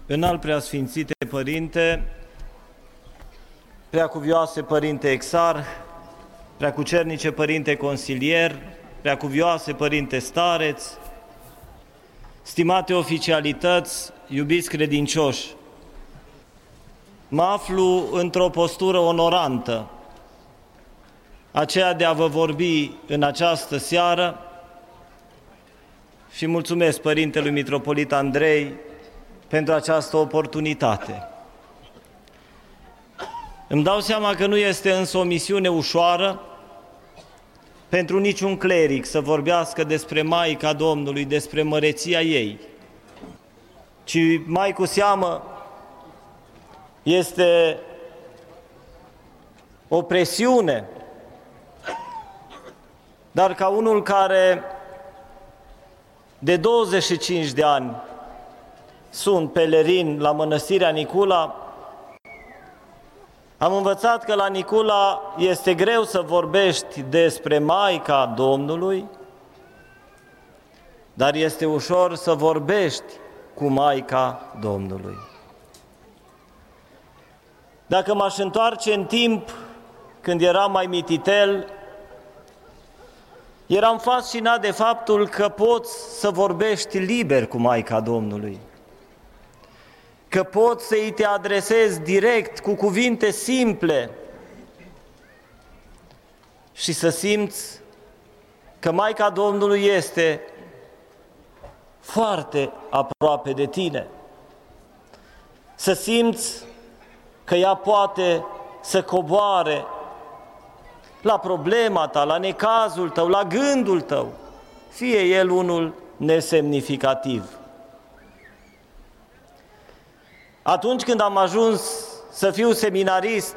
Înalt Preasfințite Părinte, Preacuvioase Părinte Exarh, Preacucernice Părinte Consilier, Preacuvioase Părinte Stareț, stimate oficialități, iubiți credincioși, mă aflu într-o postură onorantă, aceea de a vă vorbi în această seară și mulțumesc Părintelui Mitropolit Andrei pentru această oportunitate. Îmi dau seama că nu este însă o misiune ușoară pentru niciun cleric să vorbească despre Maica Domnului, despre măreția ei, ci mai cu seamă este o presiune, dar ca unul care de 25 de ani sunt pelerin la Mănăstirea Nicula, am învățat că la Nicula este greu să vorbești despre Maica Domnului, dar este ușor să vorbești cu Maica Domnului. Dacă m-aș întoarce în timp, când eram mai mititel, eram fascinat de faptul că poți să vorbești liber cu Maica Domnului, că poți să-i te adresezi direct, cu cuvinte simple și să simți că Maica Domnului este foarte aproape de tine, să simți că ea poate să coboare la problema ta, la necazul tău, la gândul tău, fie el unul nesemnificativ. Atunci când am ajuns să fiu seminarist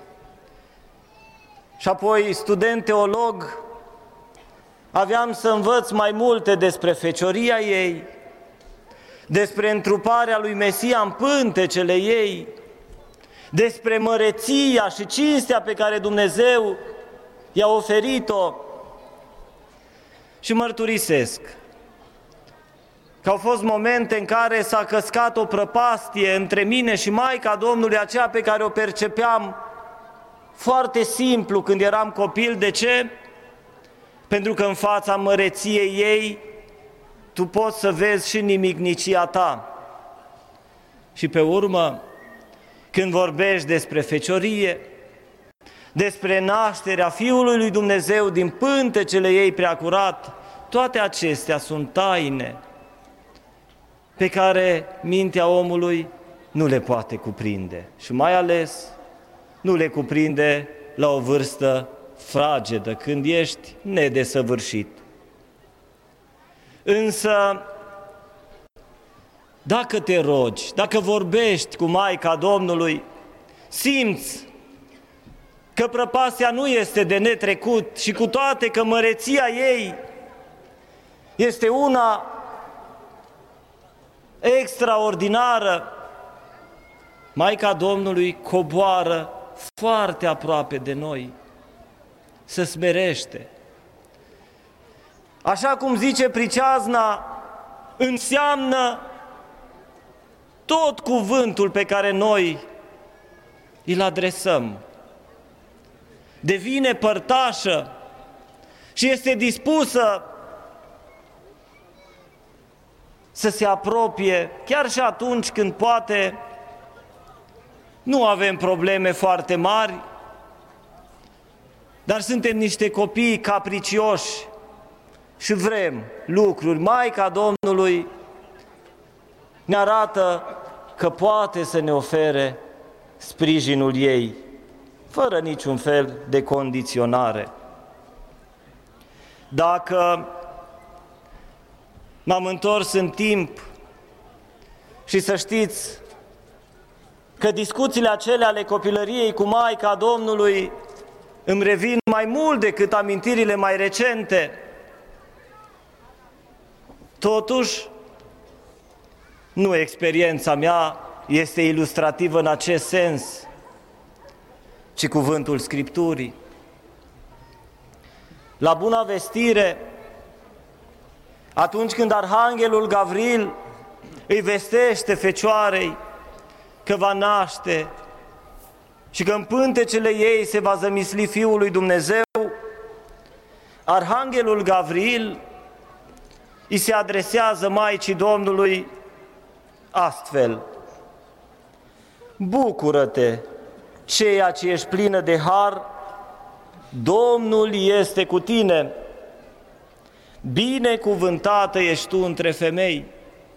și apoi student teolog, aveam să învăț mai multe despre fecioria ei, despre întruparea lui Mesia în pântecele ei, despre măreția și cinstea pe care Dumnezeu i-a oferit-o. Și mărturisesc că au fost momente în care s-a căscat o prăpastie între mine și Maica Domnului, aceea pe care o percepeam foarte simplu când eram copil. De ce? Pentru că în fața măreției ei tu poți să vezi și nimicnicia ta. Și pe urmă, când vorbești despre feciorie, despre nașterea Fiului lui Dumnezeu din pântecele ei preacurat, toate acestea sunt taine pe care mintea omului nu le poate cuprinde și mai ales nu le cuprinde la o vârstă fragedă, când ești nedesăvârșit. Însă, dacă te rogi, dacă vorbești cu Maica Domnului, simți că prăpastia nu este de netrecut și cu toate că măreția ei este una extraordinară, Maica Domnului coboară foarte aproape de noi, se smerește. Așa cum zice priceazna, înseamnă tot cuvântul pe care noi îl adresăm. Devine părtașă și este dispusă să se apropie, chiar și atunci când poate nu avem probleme foarte mari, dar suntem niște copii capricioși și vrem lucruri. Maica Domnului ne arată că poate să ne ofere sprijinul ei, fără niciun fel de condiționare. Dacă m-am întors în timp și să știți că discuțiile acelea ale copilăriei cu Maica Domnului îmi revin mai mult decât amintirile mai recente, totuși nu experiența mea este ilustrativă în acest sens, ci cuvântul Scripturii. La Buna Vestire, atunci când Arhanghelul Gavril îi vestește Fecioarei că va naște și că în pântecele ei se va zămisli Fiul lui Dumnezeu, Arhanghelul Gavril îi se adresează Maicii Domnului astfel: bucură-te, ceea ce ești plină de har, Domnul este cu tine, binecuvântată ești tu între femei.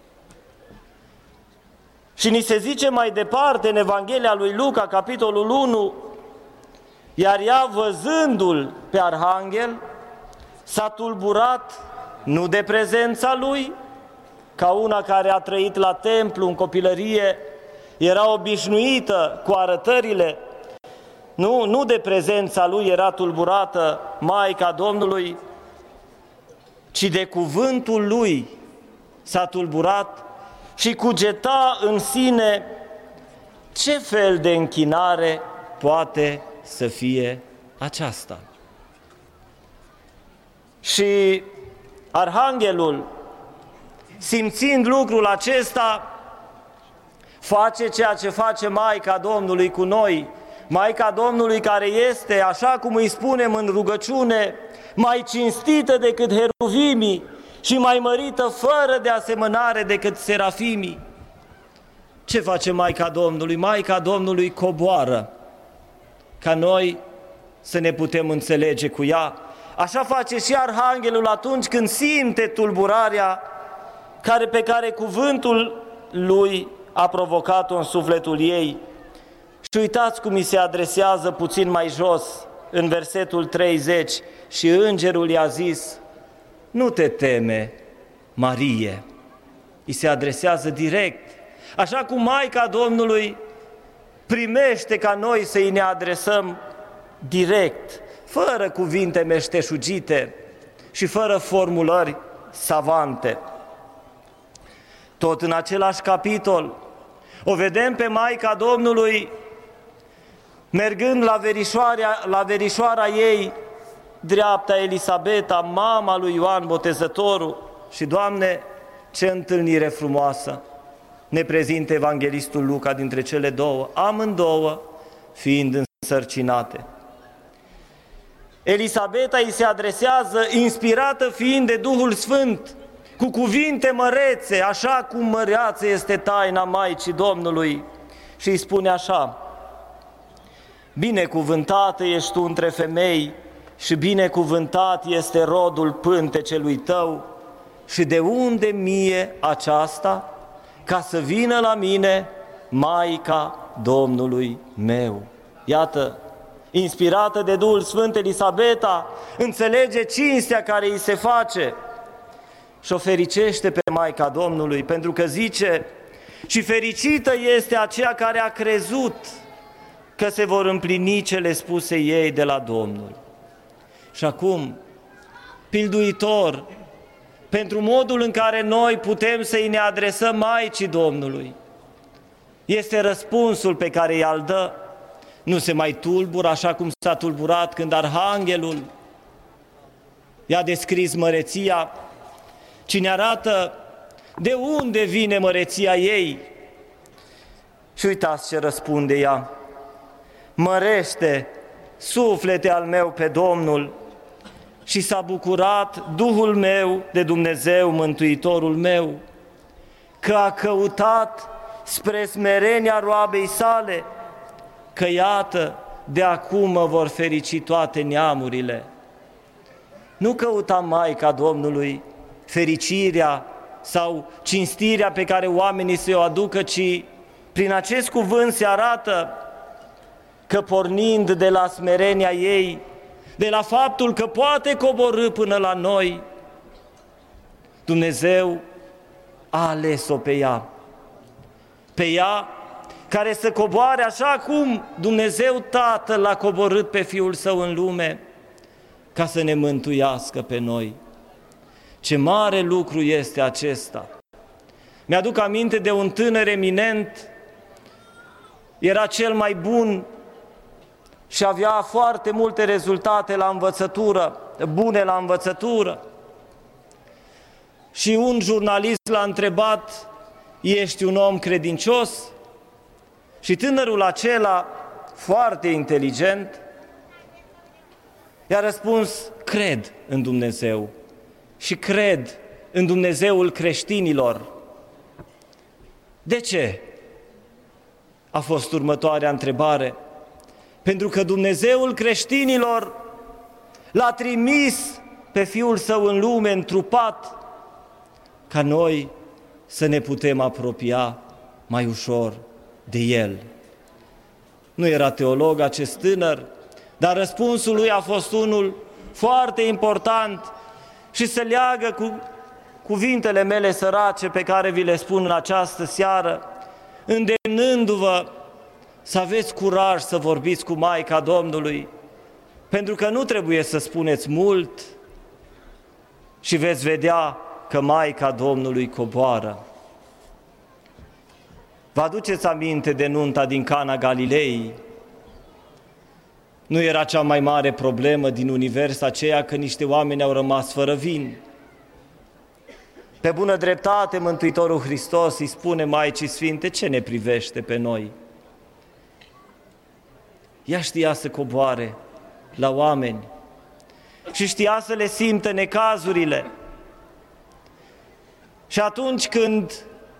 Și ni se zice mai departe în Evanghelia lui Luca, capitolul 1, iar ea, văzându-l pe Arhanghel, s-a tulburat nu de prezența lui, ca una care a trăit la templu în copilărie, era obișnuită cu arătările, nu de prezența lui era tulburată Maica Domnului, ci de cuvântul lui s-a tulburat și cugeta în sine ce fel de închinare poate să fie aceasta. Și Arhanghelul, simțind lucrul acesta, face ceea ce face Maica Domnului cu noi, Maica Domnului care este, așa cum îi spunem în rugăciune, mai cinstită decât heruvimii și mai mărită fără de asemănare decât serafimii. Ce face Maica Domnului? Maica Domnului coboară ca noi să ne putem înțelege cu ea. Așa face și Arhanghelul atunci când simte tulburarea pe care cuvântul lui a provocat-o în sufletul ei. Și uitați cum îi se adresează puțin mai jos, în versetul 30, și îngerul i-a zis: nu te teme, Marie. Îi se adresează direct, așa cum Maica Domnului primește ca noi să-i ne adresăm direct, fără cuvinte meșteșugite și fără formulări savante. Tot în același capitol o vedem pe Maica Domnului mergând la verișoara ei dreapta, Elisabeta, mama lui Ioan Botezătorul. Și, Doamne, ce întâlnire frumoasă ne prezintă evanghelistul Luca dintre cele două, amândouă fiind însărcinate. Elisabeta îi se adresează, inspirată fiind de Duhul Sfânt, cu cuvinte mărețe, așa cum măreață este taina Maicii Domnului, și îi spune așa: binecuvântată ești tu între femei și binecuvântat este rodul pântecelui tău, și de unde mie aceasta, ca să vină la mine Maica Domnului meu? Iată, inspirată de Duhul Sfânt, Elisabeta înțelege cinstea care îi se face și o fericește pe Maica Domnului, pentru că zice: și fericită este aceea care a crezut că se vor împlini cele spuse ei de la Domnul. Și acum, pilduitor, pentru modul în care noi putem să-i ne adresăm Maicii Domnului, este răspunsul pe care i-l dă. Nu se mai tulbură așa cum s-a tulburat când Arhanghelul i-a descris măreția, ci ne arată de unde vine măreția ei. Și uitați ce răspunde ea: mărește, suflete al meu, pe Domnul, și s-a bucurat Duhul meu de Dumnezeu, Mântuitorul meu, că a căutat spre smerenia roabei sale, că iată, de acum mă vor ferici toate neamurile. Nu căuta Maica Domnului fericirea sau cinstirea pe care oamenii să o aducă, ci prin acest cuvânt se arată că, pornind de la smerenia ei, de la faptul că poate coborî până la noi, Dumnezeu a ales-o pe ea care să coboare așa cum Dumnezeu Tatăl l-a coborât pe Fiul Său în lume, ca să ne mântuiască pe noi. Ce mare lucru este acesta! Mi-aduc aminte de un tânăr eminent, era cel mai bun și avea foarte multe rezultate la învățătură, bune la învățătură. Și un jurnalist l-a întrebat ești un om credincios? Și tânărul acela, foarte inteligent, i-a răspuns, cred în Dumnezeu și cred în Dumnezeul creștinilor. De ce? A fost următoarea întrebare. Pentru că Dumnezeul creștinilor l-a trimis pe Fiul Său în lume, întrupat, ca noi să ne putem apropia mai ușor de El. Nu era teolog acest tânăr, dar răspunsul lui a fost unul foarte important și se leagă cu cuvintele mele sărace pe care vi le spun în această seară, îndemnându-vă să aveți curaj să vorbiți cu Maica Domnului, pentru că nu trebuie să spuneți mult și veți vedea că Maica Domnului coboară. Vă aduceți aminte de nunta din Cana Galilei? Nu era cea mai mare problemă din univers aceea că niște oameni au rămas fără vin. Pe bună dreptate, Mântuitorul Hristos îi spune Maicii Sfinte, ce ne privește pe noi? Ea știa să coboare la oameni și știa să le simtă necazurile. Și atunci când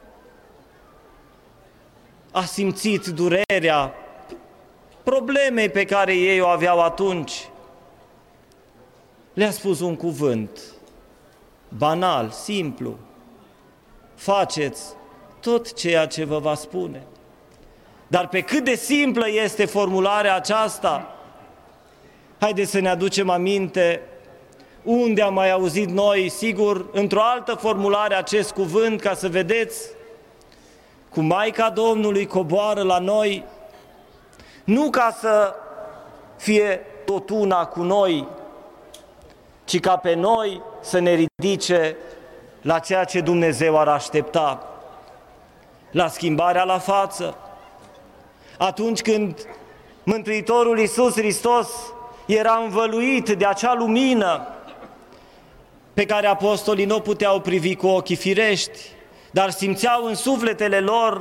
a simțit durerea problemei pe care ei o aveau atunci, le-a spus un cuvânt banal, simplu: faceți tot ceea ce vă va spune. Dar pe cât de simplă este formularea aceasta, haideți să ne aducem aminte unde am mai auzit noi, sigur, într-o altă formulare acest cuvânt, ca să vedeți cum Maica Domnului coboară la noi, nu ca să fie tot una cu noi, ci ca pe noi să ne ridice la ceea ce Dumnezeu ar aștepta, la schimbarea la față. Atunci când Mântuitorul Iisus Hristos era învăluit de acea lumină pe care apostolii nu puteau privi cu ochii firești, dar simțeau în sufletele lor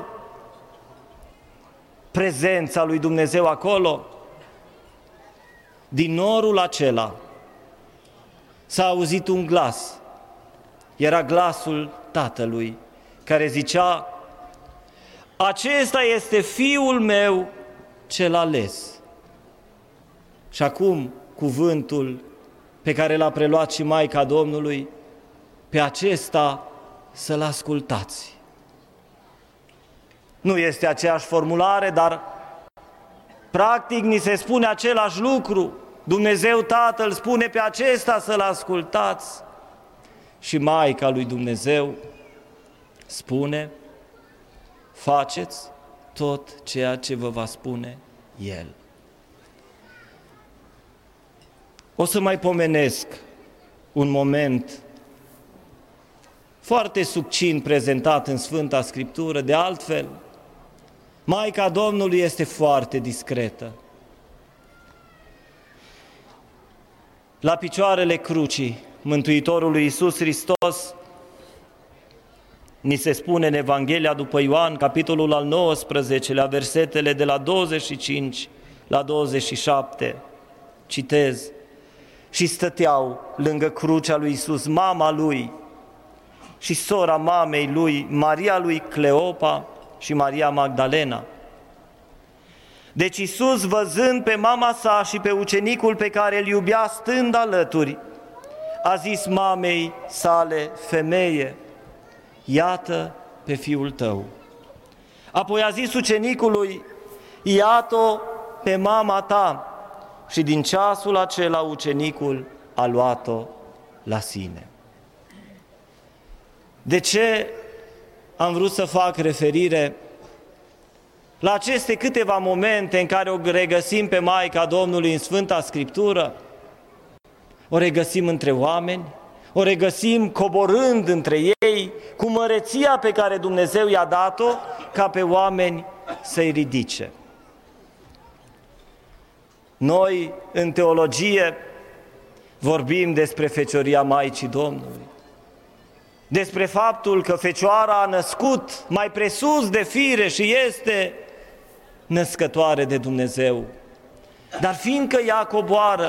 prezența lui Dumnezeu acolo, din norul acela s-a auzit un glas. Era glasul Tatălui, care zicea: acesta este Fiul meu cel ales. Și acum cuvântul pe care l-a preluat și Maica Domnului: pe acesta să-L ascultați. Nu este aceeași formulare, dar practic ni se spune același lucru. Dumnezeu Tatăl spune: pe acesta să-L ascultați. Și Maica lui Dumnezeu spune: faceți tot ceea ce vă va spune El. O să mai pomenesc un moment foarte succint prezentat în Sfânta Scriptură. De altfel, Maica Domnului este foarte discretă. La picioarele crucii Mântuitorului Iisus Hristos, ni se spune în Evanghelia după Ioan, capitolul al 19-lea, versetele de la 25 la 27, citez: și stăteau lângă crucea lui Iisus mama lui și sora mamei lui, Maria lui Cleopa și Maria Magdalena. Deci Iisus, văzând pe mama sa și pe ucenicul pe care îl iubea stând alături, a zis mamei sale: femeie, iată pe fiul tău. Apoi a zis ucenicului: iată pe mama ta. Și din ceasul acela ucenicul a luat-o la sine. De ce am vrut să fac referire la aceste câteva momente în care o regăsim pe Maica Domnului în Sfânta Scriptură? O regăsim între oameni, o regăsim coborând între ei, cu măreția pe care Dumnezeu i-a dat-o, ca pe oameni să-i ridice. Noi, în teologie, vorbim despre fecioria Maicii Domnului. despre faptul că Fecioara a născut mai presus de fire și este născătoare de Dumnezeu. Dar fiindcă ea coboară,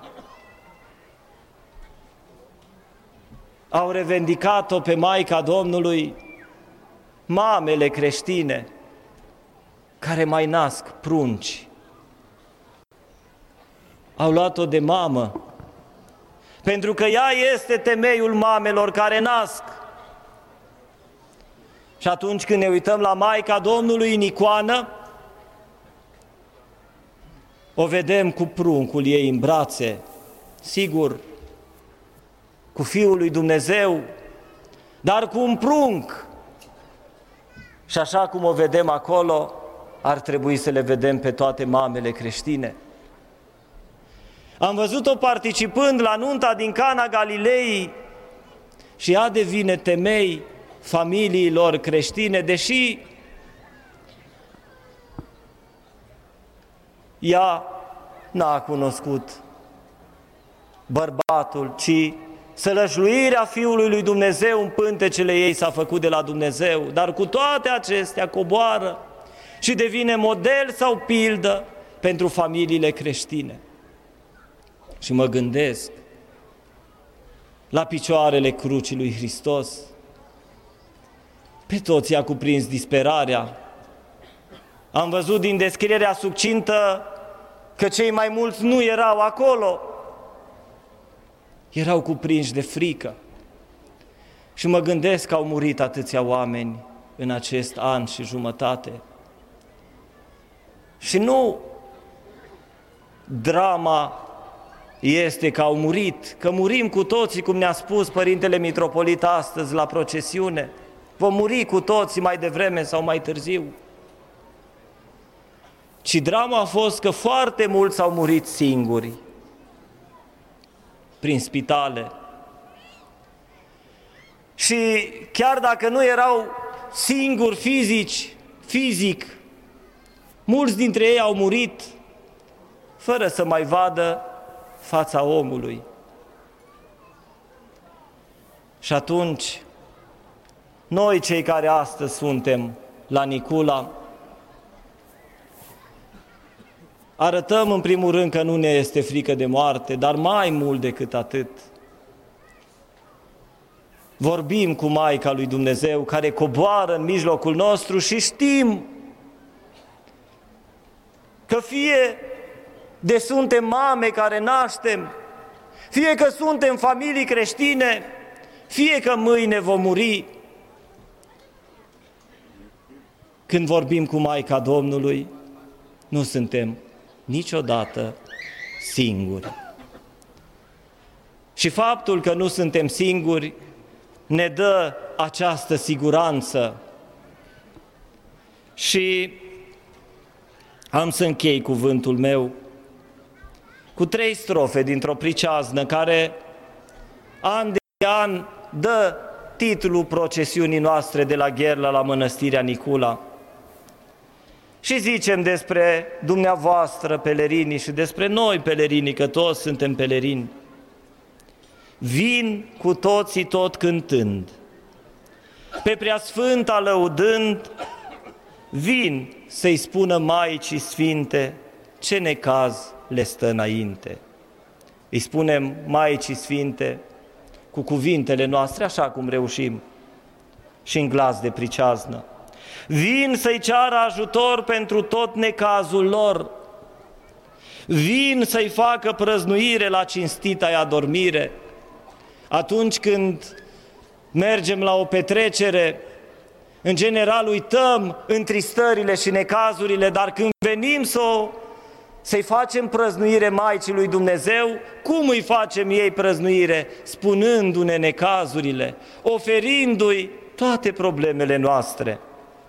au revendicat-o pe Maica Domnului mamele creștine care mai nasc prunci. Au luat-o de mamă, pentru că ea este temeiul mamelor care nasc. Și atunci când ne uităm la Maica Domnului în icoană, o vedem cu pruncul ei în brațe, sigur, cu Fiul lui Dumnezeu, dar cu un prunc. Și așa cum o vedem acolo, ar trebui să le vedem pe toate mamele creștine. Am văzut-o participând la nunta din Cana Galilei și ea devine temei familiilor creștine, deși ea n-a cunoscut bărbatul, ci sălășluirea Fiului lui Dumnezeu în pântecele ei s-a făcut de la Dumnezeu, dar cu toate acestea coboară și devine model sau pildă pentru familiile creștine. Și mă gândesc la picioarele crucii lui Hristos. Pe toți i-a cuprins disperarea. Am văzut din descrierea succintă că cei mai mulți nu erau acolo. Erau cuprinși de frică. Și mă gândesc că au murit atâția oameni în acest an și jumătate. Și nu drama este că au murit, că murim cu toții, cum ne-a spus Părintele Mitropolit astăzi la procesiune. Vom muri cu toții mai devreme sau mai târziu. Ci drama a fost că foarte mulți au murit singuri, prin spitale. Și chiar dacă nu erau singuri fizic, mulți dintre ei au murit fără să mai vadă fața omului. Și atunci, noi cei care astăzi suntem la Nicula, arătăm în primul rând că nu ne este frică de moarte, dar mai mult decât atât, vorbim cu Maica lui Dumnezeu care coboară în mijlocul nostru și știm că fie de suntem mame care naștem, fie că suntem familii creștine, fie că mâine vom muri, când vorbim cu Maica Domnului, nu suntem niciodată singuri. Și faptul că nu suntem singuri ne dă această siguranță. Și am să închei cuvântul meu cu 3 strofe dintr-o priceaznă care an de an dă titlul procesiunii noastre de la Gherla la Mănăstirea Nicula. Și zicem despre dumneavoastră pelerinii și despre noi pelerinii, că toți suntem pelerini. Vin cu toții tot cântând, pe Preasfânta lăudând, vin să-i spună Maicii Sfinte ce necaz le stă înainte. Îi spunem Maicii Sfinte cu cuvintele noastre, așa cum reușim, și în glas de priceaznă. Vin să-i ceară ajutor pentru tot necazul lor. Vin să-i facă prăznuire la cinstita-i adormire. Atunci când mergem la o petrecere, în general uităm întristările și necazurile, dar când venim să-i facem prăznuire Maicii lui Dumnezeu, cum îi facem ei prăznuire? Spunându-ne necazurile, oferindu-i toate problemele noastre.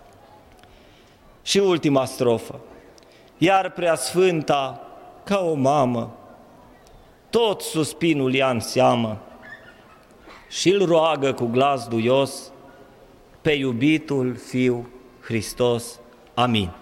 Și ultima strofă. Iar Preasfânta, ca o mamă, tot suspinul ia în seamă și îl roagă cu glas duios pe iubitul Fiu Hristos. Amin.